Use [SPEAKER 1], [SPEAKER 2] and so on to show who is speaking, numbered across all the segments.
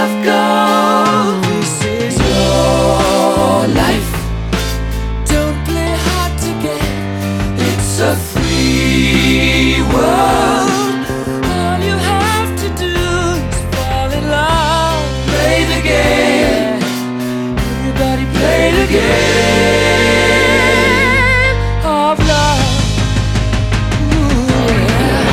[SPEAKER 1] of gold. This is your life. Don't play hard to get. It's a free world. All you have to do is fall in love. Play the game. Everybody play the game of love. Ooh, yeah.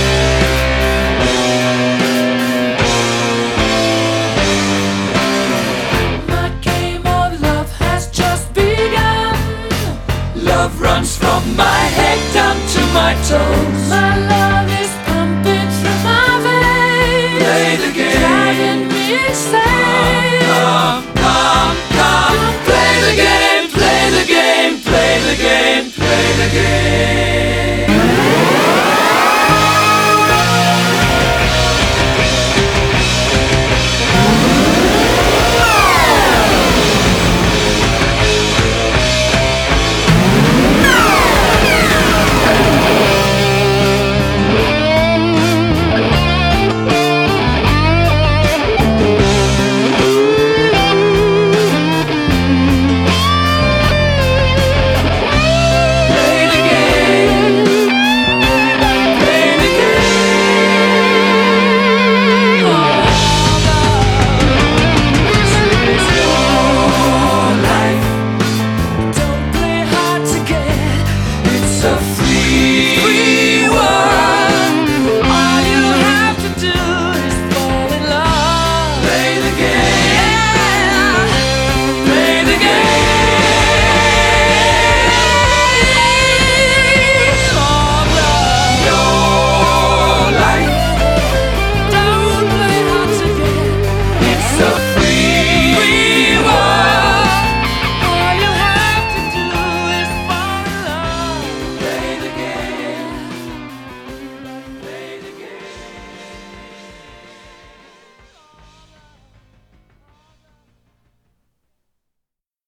[SPEAKER 1] My game of love has just begun. Love runs from my head down to my toes. My love is pumping through my veins. Play the game. Driving me insane. Come, come, come. Play the game, play the game, play the game, play the game.